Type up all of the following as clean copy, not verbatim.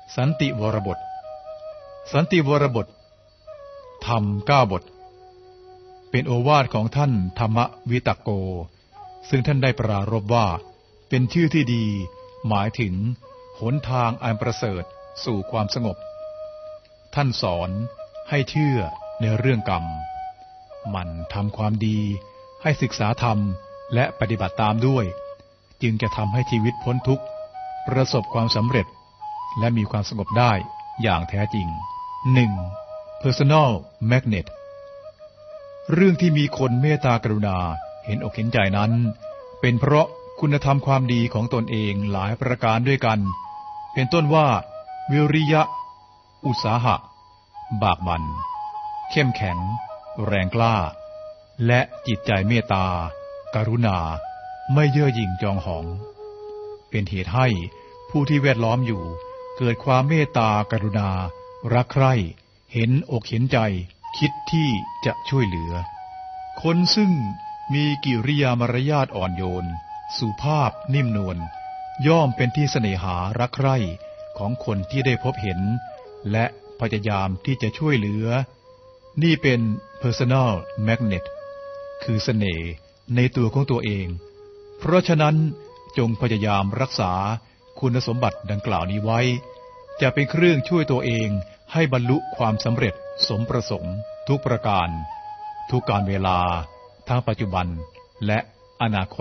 สันติวรบทสันติวรบทธรรม9 บทเป็นโอวาทของท่านธรรมวิตโกซึ่งท่านได้ปรารภว่าเป็นชื่อที่ดีหมายถึงหนทางอันประเสริฐสู่ความสงบท่านสอนให้เชื่อในเรื่องกรรมมันทำความดีให้ศึกษาธรรมและปฏิบัติตามด้วยจึงจะทำให้ชีวิตพ้นทุกข์ประสบความสำเร็จและมีความสงบได้อย่างแท้จริง 1. Personal Magnet เรื่องที่มีคนเมตตากรุณาเห็นอกเห็นใจนั้นเป็นเพราะคุณธรรมความดีของตนเองหลายประการด้วยกันเป็นต้นว่าวิริยะอุตสาหะบากบั่นเข้มแข็งแรงกล้าและจิตใจเมตตากรุณาไม่เย่อหยิ่งจองหองเป็นเหตุให้ผู้ที่แวดล้อมอยู่เกิดความเมตตากรุณารักใคร่เห็นอกเห็นใจคิดที่จะช่วยเหลือคนซึ่งมีกิริยามารยาทอ่อนโยนสุภาพนิ่มนวลย่อมเป็นที่เสน่หารักใคร่ของคนที่ได้พบเห็นและพยายามที่จะช่วยเหลือนี่เป็น personal magnet คือเสน่ห์ในตัวของตัวเองเพราะฉะนั้นจงพยายามรักษาคุณสมบัติดังกล่าวนี้ไว้จะเป็นเครื่องช่วยตัวเองให้บรรลุความสำเร็จสมประสงค์ทุกประการทุกกาลเวลาทั้งปัจจุบันและอนาคต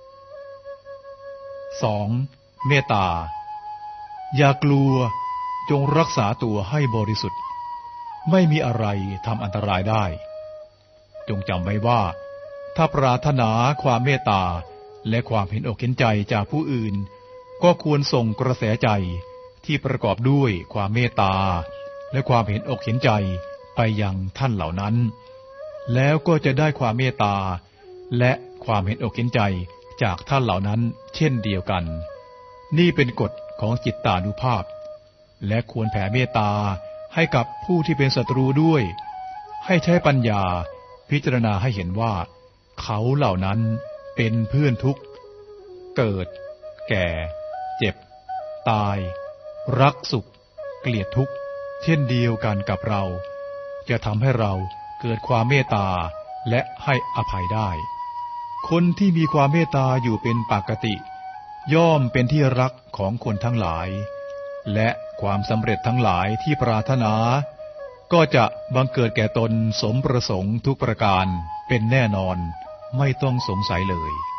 2. เมตตาอย่ากลัวจงรักษาตัวให้บริสุทธิ์ไม่มีอะไรทำอันตรายได้จงจำไว้ว่าถ้าปรารถนาความเมตตาและความเห็นอกเห็นใจจากผู้อื่นก็ควรส่งกระแสใจที่ประกอบด้วยความเมตตาและความเห็นอกเห็นใจไปยังท่านเหล่านั้นแล้วก็จะได้ความเมตตาและความเห็นอกเห็นใจจากท่านเหล่านั้นเช่นเดียวกันนี่เป็นกฎของจิตตานุภาพและควรแผ่เมตตาให้กับผู้ที่เป็นศัตรูด้วยให้ใช้ปัญญาพิจารณาให้เห็นว่าเขาเหล่านั้นเป็นเพื่อนทุกข์เกิดแก่เจ็บตายรักสุขเกลียดทุกข์เช่นเดียวกันกับเราจะทำให้เราเกิดความเมตตาและให้อภัยได้คนที่มีความเมตตาอยู่เป็นปกติย่อมเป็นที่รักของคนทั้งหลายและความสำเร็จทั้งหลายที่ปรารถนาก็จะบังเกิดแก่ตนสมประสงค์ทุกประการเป็นแน่นอนไม่ต้องสงสัยเลย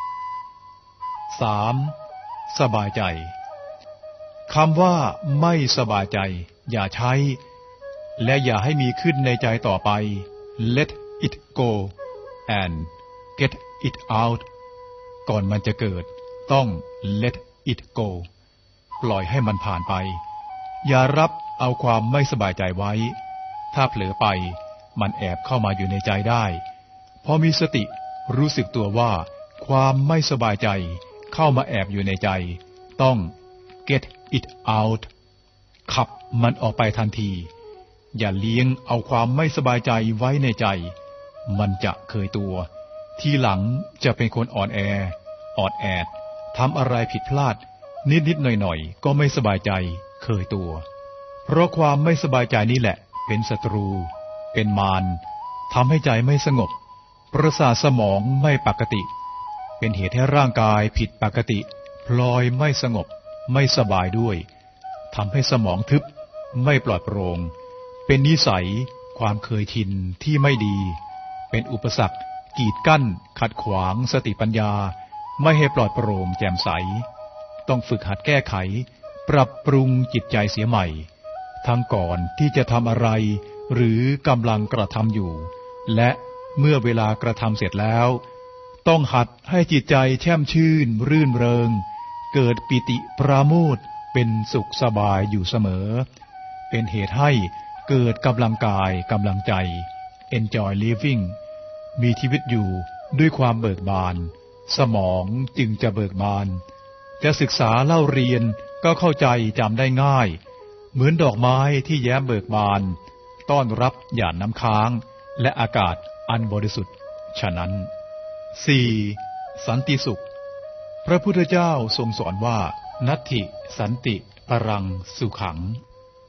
3. สบายใจคำว่าไม่สบายใจอย่าใช้และอย่าให้มีขึ้นในใจต่อไป Let it go and get it out ก่อนมันจะเกิดต้อง Let it go ปล่อยให้มันผ่านไปอย่ารับเอาความไม่สบายใจไว้ถ้าเผลอไปมันแอบเข้ามาอยู่ในใจได้พอมีสติรู้สึกตัวว่าความไม่สบายใจเข้ามาแอบอยู่ในใจต้อง get it out ขับมันออกไปทันทีอย่าเลี้ยงเอาความไม่สบายใจไว้ในใจมันจะเคยตัวทีหลังจะเป็นคนอ่อนแอออดแอดทำอะไรผิดพลาดนิดๆหน่อยๆก็ไม่สบายใจเคยตัวเพราะความไม่สบายใจนี่แหละเป็นศัตรูเป็นมารทำให้ใจไม่สงบประสาทสมองไม่ปกติเป็นเหตุให้ร่างกายผิดปกติพลอยไม่สงบไม่สบายด้วยทำให้สมองทึบไม่ปลอดโปร่งเป็นนิสัยความเคยชินที่ไม่ดีเป็นอุปสรรคกีดกั้นขัดขวางสติปัญญาไม่ให้ปลอดโปร่งแจ่มใสต้องฝึกหัดแก้ไขปรับปรุงจิตใจเสียใหม่ทั้งก่อนที่จะทำอะไรหรือกำลังกระทำอยู่และเมื่อเวลากระทำเสร็จแล้วต้องหัดให้จิตใจแช่มชื่นรื่นเริงเกิดปิติปราโมทย์เป็นสุขสบายอยู่เสมอเป็นเหตุให้เกิดกำลังกายกำลังใจ Enjoy living มีชีวิตอยู่ด้วยความเบิกบานสมองจึงจะเบิกบานจะศึกษาเล่าเรียนก็เข้าใจจำได้ง่ายเหมือนดอกไม้ที่แย้มเบิกบานต้อนรับหยาดน้ำค้างและอากาศอันบริสุทธิ์ฉะนั้น 4. สันติสุขพระพุทธเจ้าทรงสอนว่านัตถิสันติปรังสุขัง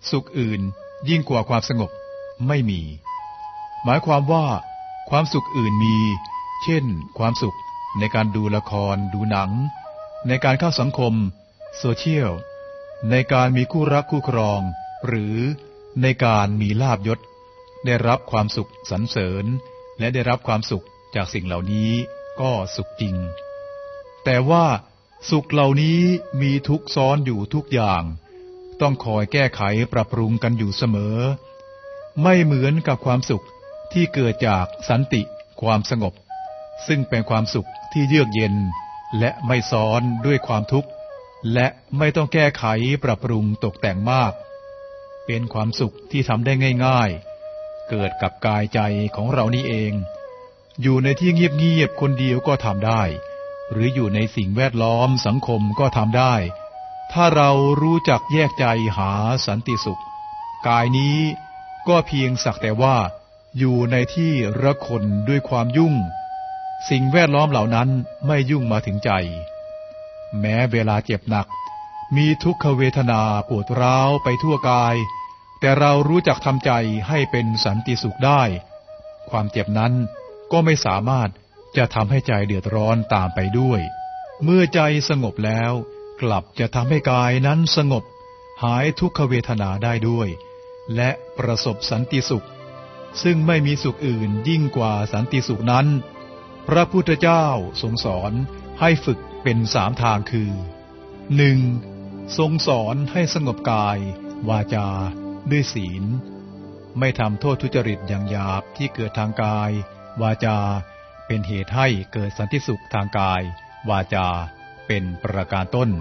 สุขอื่นยิ่งกว่าความสงบไม่มีหมายความว่าความสุขอื่นมีเช่นความสุขในการดูละครดูหนังในการเข้าสังคมโซเชียลในการมีคู่รักคู่ครองหรือในการมีลาภยศได้รับความสุขสรรเสริญและได้รับความสุขจากสิ่งเหล่านี้ก็สุขจริงแต่ว่าสุขเหล่านี้มีทุกข์ซ้อนอยู่ทุกอย่างต้องคอยแก้ไขปรับปรุงกันอยู่เสมอไม่เหมือนกับความสุขที่เกิดจากสันติความสงบซึ่งเป็นความสุขที่เยือกเย็นและไม่ซ้อนด้วยความทุกข์และไม่ต้องแก้ไขปรับปรุงตกแต่งมากเป็นความสุขที่ทำได้ง่ายๆเกิดกับกายใจของเรานี่เองอยู่ในที่เงียบๆคนเดียวก็ทำได้หรืออยู่ในสิ่งแวดล้อมสังคมก็ทำได้ถ้าเรารู้จักแยกใจหาสันติสุขกายนี้ก็เพียงสักแต่ว่าอยู่ในที่ระคนด้วยความยุ่งสิ่งแวดล้อมเหล่านั้นไม่ยุ่งมาถึงใจแม้เวลาเจ็บหนักมีทุกขเวทนาปวดร้าวไปทั่วกายแต่เรารู้จักทำใจให้เป็นสันติสุขได้ความเจ็บนั้นก็ไม่สามารถจะทำให้ใจเดือดร้อนตามไปด้วยเมื่อใจสงบแล้วกลับจะทำให้กายนั้นสงบหายทุกขเวทนาได้ด้วยและประสบสันติสุขซึ่งไม่มีสุขอื่นยิ่งกว่าสันติสุขนั้นพระพุทธเจ้าทรงสอนให้ฝึกเป็น3 ทางคือ 1. ทรงสอนให้สงบกายวาจาด้วยศีลไม่ทำโทษทุจริตอย่างหยาบที่เกิดทางกายวาจาเป็นเหตุให้เกิดสันติสุขทางกายวาจาเป็นประการต้น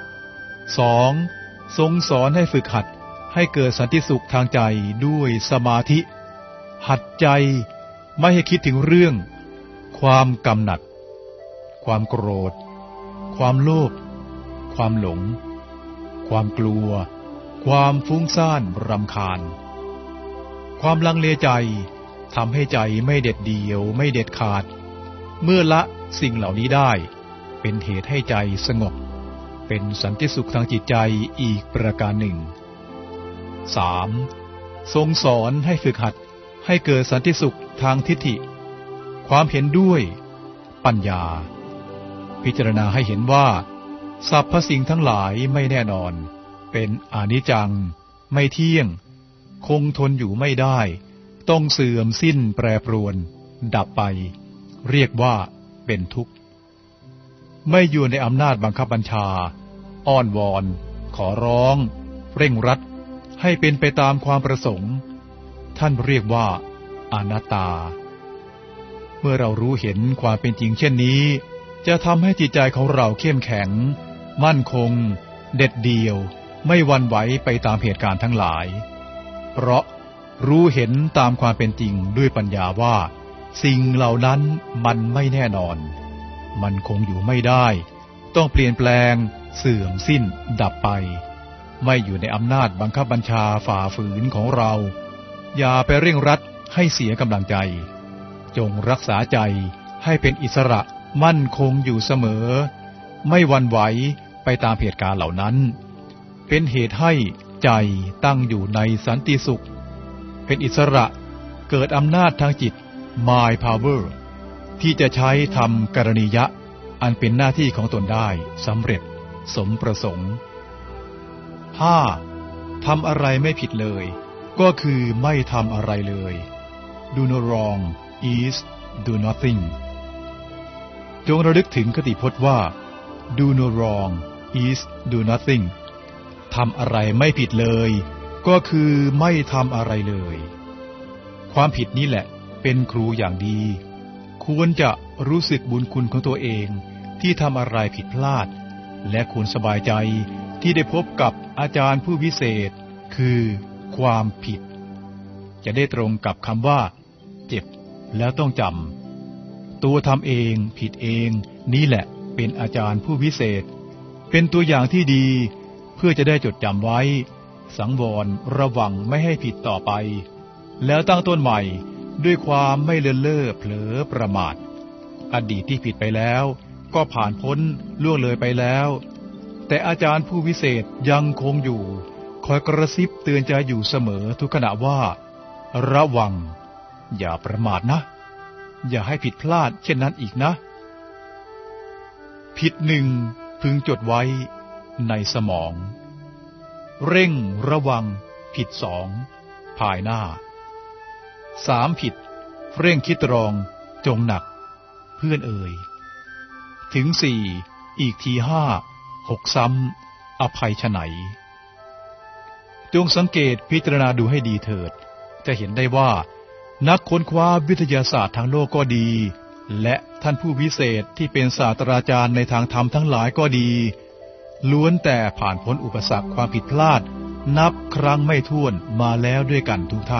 2. ทรงสอนให้ฝึกหัดให้เกิดสันติสุขทางใจด้วยสมาธิหัดใจไม่ให้คิดถึงเรื่องความกำหนัดความโกรธความโลภความหลงความกลัวความฟุ้งซ่านรำคาญความลังเลใจทำให้ใจไม่เด็ดเดี่ยวไม่เด็ดขาดเมื่อละสิ่งเหล่านี้ได้เป็นเหตุให้ใจสงบเป็นสันติสุขทางจิตใจอีกประการหนึ่ง 3. ทรงสอนให้ฝึกหัดให้เกิดสันติสุขทางทิฏฐิความเห็นด้วยปัญญาพิจารณาให้เห็นว่าสรรพสิ่งทั้งหลายไม่แน่นอนเป็นอนิจจังไม่เที่ยงคงทนอยู่ไม่ได้ต้องเสื่อมสิ้นแปรปรวนดับไปเรียกว่าเป็นทุกข์ไม่อยู่ในอำนาจบังคับบัญชาอ้อนวอนขอร้องเร่งรัดให้เป็นไปตามความประสงค์ท่านเรียกว่าอนัตตาเมื่อเรารู้เห็นความเป็นจริงเช่นนี้จะทำให้จิตใจของเราเข้มแข็งมั่นคงเด็ดเดี่ยวไม่หวั่นไหวไปตามเหตุการณ์ทั้งหลายเพราะรู้เห็นตามความเป็นจริงด้วยปัญญาว่าสิ่งเหล่านั้นมันไม่แน่นอนมันคงอยู่ไม่ได้ต้องเปลี่ยนแปลงเสื่อมสิ้นดับไปไม่อยู่ในอำนาจบังคับบัญชาฝ่าฝืนของเราอย่าไปเร่งรัดให้เสียกำลังใจจงรักษาใจให้เป็นอิสระมั่นคงอยู่เสมอไม่หวั่นไหวไปตามเหตุการณ์เหล่านั้นเป็นเหตุให้ใจตั้งอยู่ในสันติสุขเป็นอิสระเกิดอำนาจทางจิต Mind Power ที่จะใช้ทำกรณียะอันเป็นหน้าที่ของตนได้สำเร็จสมประสงค์ 5. ทำอะไรไม่ผิดเลยก็คือไม่ทำอะไรเลย Do no wrong is do nothing จงระลึกถึงคติพจน์ว่า Do no wrong is do nothing ทำอะไรไม่ผิดเลยก็คือไม่ทำอะไรเลยความผิดนี้แหละเป็นครูอย่างดีควรจะรู้สึกบุญคุณของตัวเองที่ทำอะไรผิดพลาดและควรสบายใจที่ได้พบกับอาจารย์ผู้วิเศษคือความผิดจะได้ตรงกับคำว่าเจ็บแล้วต้องจำตัวทำเองผิดเองนี่แหละเป็นอาจารย์ผู้วิเศษเป็นตัวอย่างที่ดีเพื่อจะได้จดจำไว้สังวรระวังไม่ให้ผิดต่อไปแล้วตั้งต้นใหม่ด้วยความไม่เลินเล่อเผลอประมาทอดีตที่ผิดไปแล้วก็ผ่านพ้นล่วงเลยไปแล้วแต่อาจารย์ผู้วิเศษยังคงอยู่คอยกระซิบเตือนใจอยู่เสมอทุกขณะว่าระวังอย่าประมาทนะอย่าให้ผิดพลาดเช่นนั้นอีกนะผิดหนึ่งพึงจดไว้ในสมองเร่งระวังผิด2ภายหน้า3ผิดเร่งคิดตรองจงหนักเพื่อนเอ่ยถึง4อีกที5 6ซ้ำอภัยไฉนจงสังเกตพิจารณาดูให้ดีเถิดจะเห็นได้ว่านักค้นคว้าวิทยาศาสตร์ทางโลกก็ดีและท่านผู้วิเศษที่เป็นศาสตราจารย์ในทางธรรมทั้งหลายก็ดีล้วนแต่ผ่านพ้นอุปสรรคความผิดพลาดนับครั้งไม่ถ้วนมาแล้วด้วยกันทุกท่าน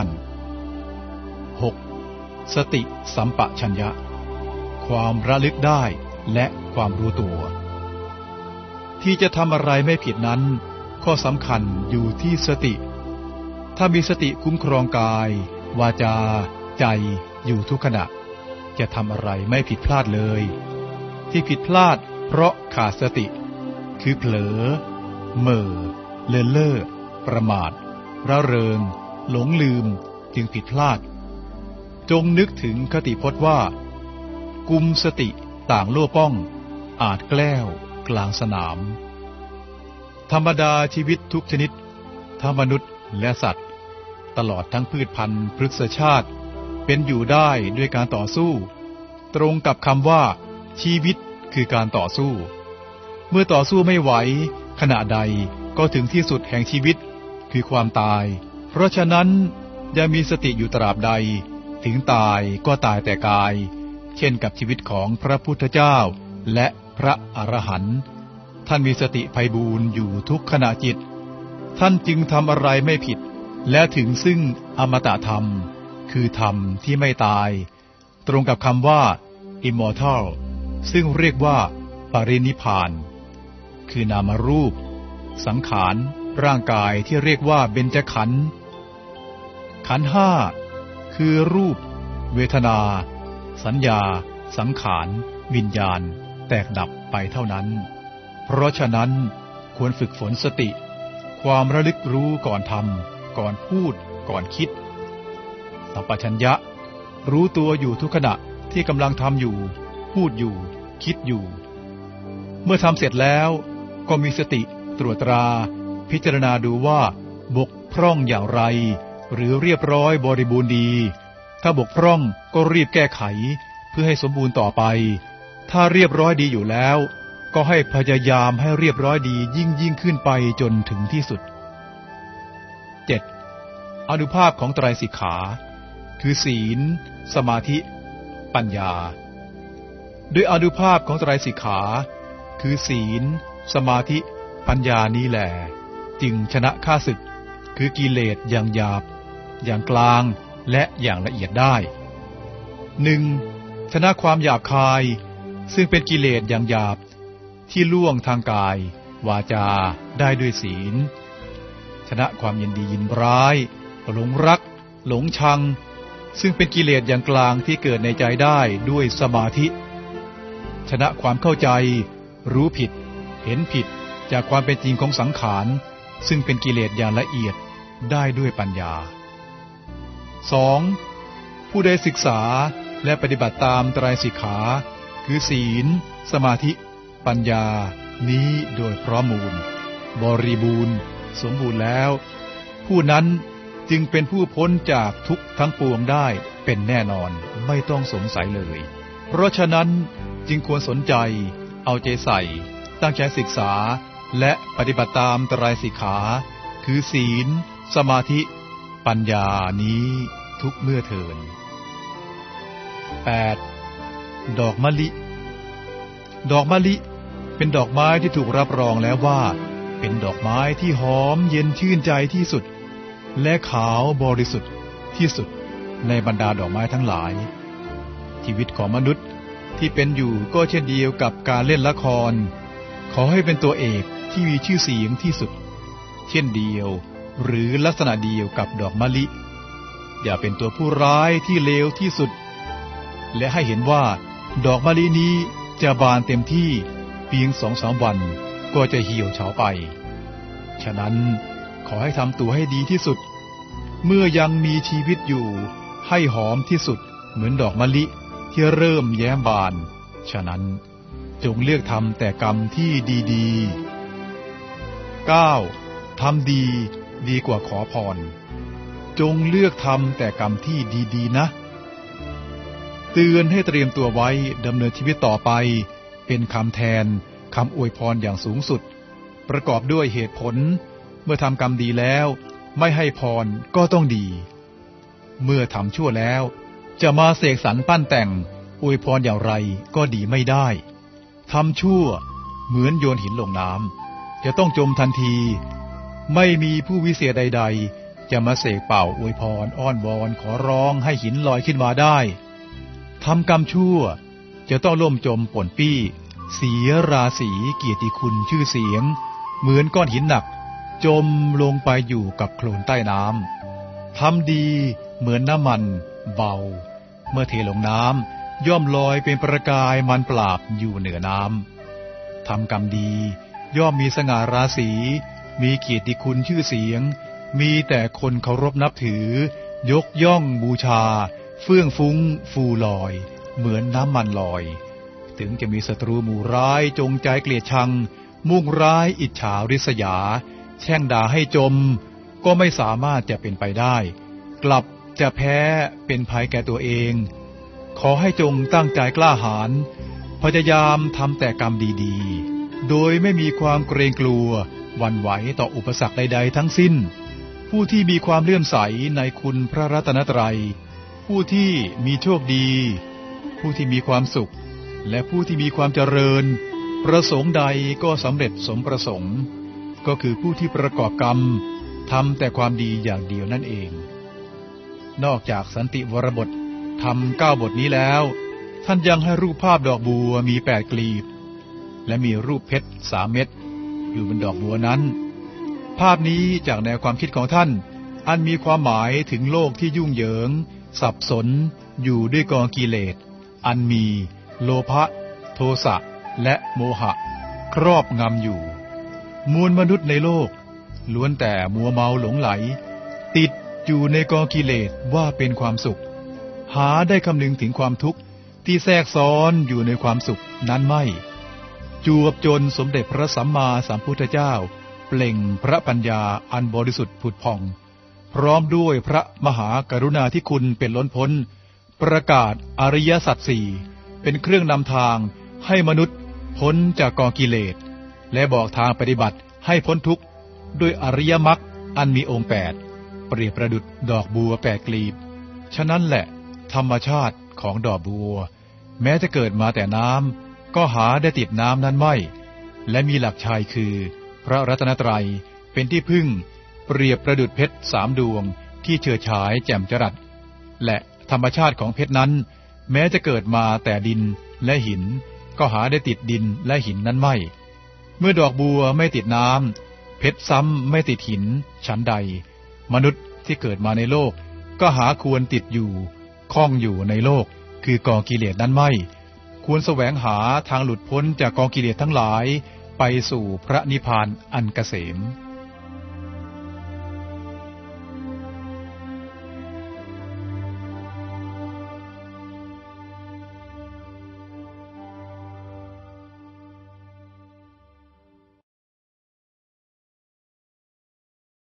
6. สติสัมปชัญญะความระลึกได้และความรู้ตัวที่จะทำอะไรไม่ผิดนั้นข้อสำคัญอยู่ที่สติถ้ามีสติคุ้มครองกายวาจาใจอยู่ทุกขณะจะทำอะไรไม่ผิดพลาดเลยที่ผิดพลาดเพราะขาดสติคือเผลอเหม่อเลินเล่อประมาทระเริงหลงลืมจึงผิดพลาดจงนึกถึงคติพจน์ว่ากุมสติต่างโล่ป้องอาจแกล้วกลางสนามธรรมดาชีวิตทุกชนิดทั้งมนุษย์และสัตว์ตลอดทั้งพืชพันธุ์พฤกษชาติเป็นอยู่ได้ด้วยการต่อสู้ตรงกับคำว่าชีวิตคือการต่อสู้เมื่อต่อสู้ไม่ไหวขณะใดก็ถึงที่สุดแห่งชีวิตคือความตายเพราะฉะนั้นอย่ามีสติอยู่ตราบใดถึงตายก็ตายแต่กายเช่นกับชีวิตของพระพุทธเจ้าและพระอรหันต์ท่านมีสติไพบูลย์อยู่ทุกขณะจิตท่านจึงทำอะไรไม่ผิดและถึงซึ่งอมตะธรรมคือธรรมที่ไม่ตายตรงกับคำว่า immortal ซึ่งเรียกว่าปรินิพพานคือนามรูปสังขารร่างกายที่เรียกว่าเบญจขันธ์ขันธ์ห้าคือรูปเวทนาสัญญาสังขารวิญญาณแตกดับไปเท่านั้นเพราะฉะนั้นควรฝึกฝนสติความระลึกรู้ก่อนทำก่อนพูดก่อนคิดสัมปชัญญะรู้ตัวอยู่ทุกขณะที่กำลังทำอยู่พูดอยู่คิดอยู่เมื่อทำเสร็จแล้วก็มีสติตรวจตราพิจารณาดูว่าบกพร่องอย่างไรหรือเรียบร้อยบริบูรณ์ดีถ้าบกพร่องก็รีบแก้ไขเพื่อให้สมบูรณ์ต่อไปถ้าเรียบร้อยดีอยู่แล้วก็ให้พยายามให้เรียบร้อยดียิ่งขึ้นไปจนถึงที่สุด 7. อานุภาพของไตรสิกขาคือศีลสมาธิปัญญาด้วยอานุภาพของไตรสิกขาคือศีลสมาธิปัญญานี้แหละจึงชนะข้าศึกคือกิเลสอย่างหยาบอย่างกลางและอย่างละเอียดได้ 1. ชนะความหยาบคายซึ่งเป็นกิเลสอย่างหยาบที่ล่วงทางกายวาจาได้ด้วยศีลชนะความยินดียินร้ายหลงรักหลงชังซึ่งเป็นกิเลสอย่างกลางที่เกิดในใจได้ด้วยสมาธิชนะความเข้าใจรู้ผิดเห็นผิดจากความเป็นจริงของสังขารซึ่งเป็นกิเลสอย่างละเอียดได้ด้วยปัญญา 2. ผู้ใดศึกษาและปฏิบัติตามไตรสิกขาคือศีลสมาธิปัญญานี้โดยพร้อมมูลบริบูรณ์สมบูรณ์แล้วผู้นั้นจึงเป็นผู้พ้นจากทุกข์ทั้งปวงได้เป็นแน่นอนไม่ต้องสงสัยเลยเพราะฉะนั้นจึงควรสนใจเอาใจใส่ตั้งใจศึกษาและปฏิบัติตามไตรสิกขาคือศีลสมาธิปัญญานี้ทุกเมื่อเทิน 8. ดอกมะลิดอกมะลิเป็นดอกไม้ที่ถูกรับรองแล้วว่าเป็นดอกไม้ที่หอมเย็นชื่นใจที่สุดและขาวบริสุทธิ์ที่สุดในบรรดาดอกไม้ทั้งหลายชีวิตของมนุษย์ที่เป็นอยู่ก็เช่นเดียวกับการเล่นละครขอให้เป็นตัวเอกที่มีชื่อเสียงที่สุดเช่นเดียวหรือลักษณะเดียวกับดอกมะลิอย่าเป็นตัวผู้ร้ายที่เลวที่สุดและให้เห็นว่าดอกมะลินี้จะบานเต็มที่เพียง 2-3 วันก็จะเหี่ยวเฉาไปฉะนั้นขอให้ทำตัวให้ดีที่สุดเมื่อยังมีชีวิตอยู่ให้หอมที่สุดเหมือนดอกมะลิที่เริ่มแย้มบานฉะนั้นจงเลือกทำแต่กรรมที่ดีๆ 9. ทำดีดีกว่าขอพรจงเลือกทำแต่กรรมที่ดีๆนะเตือนให้เตรียมตัวไว้ดำเนินชีวิตต่อไปเป็นคำแทนคำอวยพรอย่างสูงสุดประกอบด้วยเหตุผลเมื่อทำกรรมดีแล้วไม่ให้พรก็ต้องดีเมื่อทำชั่วแล้วจะมาเสกสรรปั้นแต่งอวยพรอย่างไรก็ดีไม่ได้ทำชั่วเหมือนโยนหินลงน้ำจะต้องจมทันทีไม่มีผู้วิเศษใดๆจะมาเสกเป่าอวยพรอ้อนวอนขอร้องให้หินลอยขึ้นมาได้ทำกรรมชั่วจะต้องล่มจมป่นปี้เสียราศีเกียรติคุณชื่อเสียงเหมือนก้อนหินหนักจมลงไปอยู่กับโคลนใต้น้ำทำดีเหมือนน้ำมันเบาเมื่อเทลงน้ำย่อมลอยเป็นประกายมันปราบอยู่เหนือน้ำทำกรรมดีย่อมมีสง่าราศีมีเกียรติคุณชื่อเสียงมีแต่คนเคารพนับถือยกย่องบูชาเฟื่องฟุ้งฟูลอยเหมือนน้ำมันลอยถึงจะมีศัตรูหมู่ร้ายจงใจเกลียดชังมุ่งร้ายอิจฉาริษยาแช่งด่าให้จมก็ไม่สามารถจะเป็นไปได้กลับจะแพ้เป็นภัยแก่ตัวเองขอให้จงตั้งใจกล้าหาญพยายามทำแต่กรรมดีๆโดยไม่มีความเกรงกลัวหวั่นไหวต่ออุปสรรคใดๆทั้งสิ้นผู้ที่มีความเลื่อมใสในคุณพระรัตนตรัยผู้ที่มีโชคดีผู้ที่มีความสุขและผู้ที่มีความเจริญประสงค์ใดก็สำเร็จสมประสงค์ก็คือผู้ที่ประกอบกรรมทำแต่ความดีอย่างเดียวนั่นเองนอกจากสันติวรบททำ9 บทนี้แล้วท่านยังให้รูปภาพดอกบัวมี8 กลีบและมีรูปเพชร3 เม็ดอยู่บนดอกบัวนั้นภาพนี้จากแนวความคิดของท่านอันมีความหมายถึงโลกที่ยุ่งเหยิงสับสนอยู่ด้วยกองกิเลสอันมีโลภะโทสะและโมหะครอบงำอยู่มวลมนุษย์ในโลกล้วนแต่มัวเมาหลงไหลติดอยู่ในกองกิเลสว่าเป็นความสุขหาได้คำนึงถึงความทุกข์ที่แทรกซ้อนอยู่ในความสุขนั้นไม่จวบจนสมเด็จพระสัมมาสัมพุทธเจ้าเปล่งพระปัญญาอันบริสุทธิ์ผุดผ่องพร้อมด้วยพระมหากรุณาธิคุณเป็นล้นพ้นประกาศอริยสัจสี่เป็นเครื่องนำทางให้มนุษย์พ้นจากกองกิเลสและบอกทางปฏิบัติให้พ้นทุกข์ด้วยอริยมรรคอันมีองค์8เปรียบประดุจดอกบัว8 กลีบฉะนั้นแหละธรรมชาติของดอกบัวแม้จะเกิดมาแต่น้ำก็หาได้ติดน้ำนั้นไม่และมีหลักชัยคือพระรัตนตรัยเป็นที่พึ่งเปรียบประดุจเพชร3 ดวงที่เฉิดฉายแจ่มจรัสและธรรมชาติของเพชรนั้นแม้จะเกิดมาแต่ดินและหินก็หาได้ติดดินและหินนั้นไม่เมื่อดอกบัวไม่ติดน้ำเพชรซ้ำไม่ติดหินฉันใดมนุษย์ที่เกิดมาในโลกก็หาควรติดอยู่ข้องอยู่ในโลกคือกองกิเลสนั้นไม่ควรแสวงหาทางหลุดพ้นจากกองกิเลสทั้งหลายไปสู่พระนิพพานอันเกษม